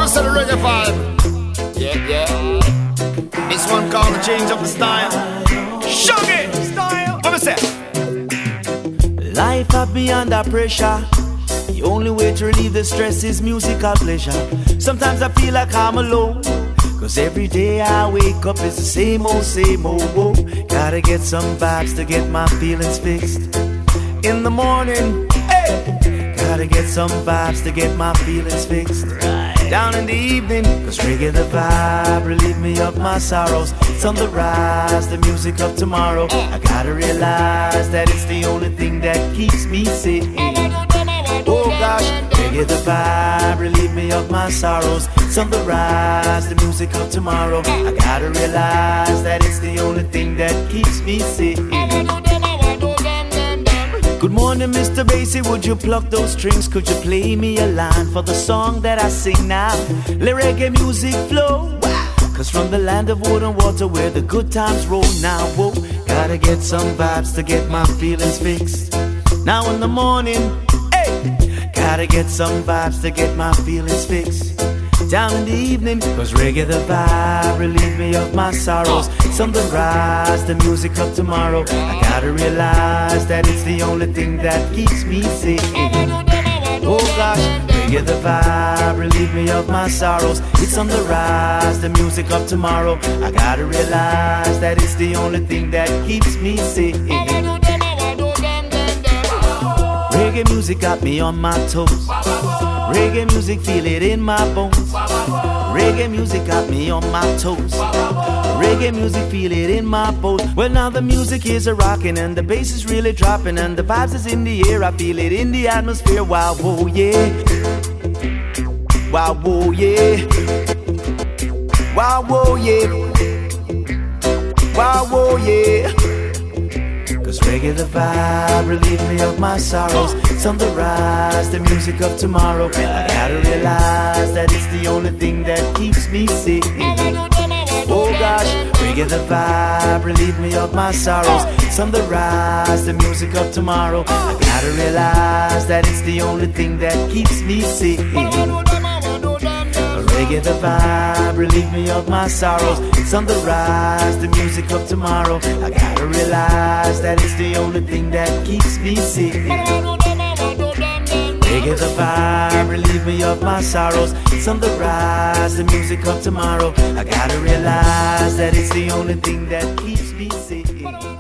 of the reggae vibe. Yeah. This one called the change of the style. Shuggy style. What was that? Life have me under pressure. The only way to relieve the stress is musical pleasure. Sometimes I feel like I'm alone, cause every day I wake up it's the same old, whoa. Gotta get some vibes to get my feelings fixed. In the morning, hey, gotta get some vibes to get my feelings fixed. Down in the evening, cause reggae the vibe relieve me of my sorrows. It's on the rise, the music of tomorrow. I gotta realize that it's the only thing that keeps me sane. Oh gosh, reggae the vibe relieve me of my sorrows. It's on the rise, the music of tomorrow. I gotta realize that it's the only thing that keeps me sane. Good morning, Mr. Bassy, would you pluck those strings? Could you play me a line for the song that I sing now? Let reggae music flow, cause from the land of wood and water where the good times roll now, whoa. Gotta get some vibes to get my feelings fixed. Now in the morning, hey, gotta get some vibes to get my feelings fixed. Down in the evening, cause reggae the vibe relieve me of my sorrows. It's on the rise, the music of tomorrow. I gotta realize that it's the only thing that keeps me sane. Oh gosh, reggae the vibe relieve me of my sorrows. It's on the rise, the music of tomorrow. I gotta realize that it's the only thing that keeps me sane. Reggae music got me on my toes. Reggae music, feel it in my bones. Reggae music got me on my toes. Reggae music, feel it in my bones. Well, now the music is a rockin' and the bass is really dropping and the vibes is in the air. I feel it in the atmosphere. Wow, whoa, yeah. Wow, whoa, yeah. Wow, whoa, yeah. Wow, whoa, yeah. Cause reggae the vibe relieve me of my sorrows. It's on the rise, the music of tomorrow. I gotta realize that it's the only thing that keeps me sane. Oh gosh, reggae the vibe relieve me of my sorrows. It's on the rise, the music of tomorrow. I gotta realize that it's the only thing that keeps me sane. Reggae the vibe relieve me of my sorrows. It's on the rise, the music of tomorrow. I gotta realize that it's the only thing that keeps me sane. Reggae the vibe relieve me of my sorrows. It's on the rise, the music of tomorrow. I gotta realize that it's the only thing that keeps me sane.